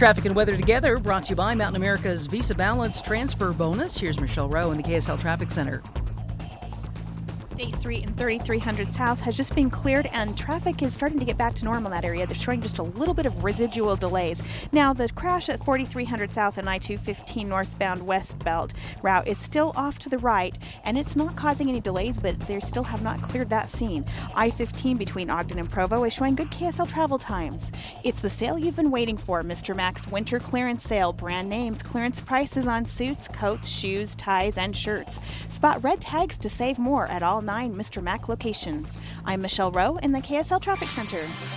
Traffic and weather together brought to you by Mountain America's Visa Balance Transfer Bonus. Here's Michelle Rowe in the KSL Traffic Center. State 3 and 3300 South has just been cleared and traffic is starting to get back to normal in that area. They're showing just a little bit of residual delays. Now, the crash at 4300 South and I-215 northbound westbound route is still off to the right, and it's not causing any delays, but they still have not cleared that scene. I-15 between Ogden and Provo is showing good KSL travel times. It's the sale you've been waiting for, Mr. Mac's winter clearance sale. Brand names, clearance prices on suits, coats, shoes, ties, and shirts. Spot red tags to save more at all 9 Mr. Mac locations. I'm Michelle Rowe in the KSL Traffic Center.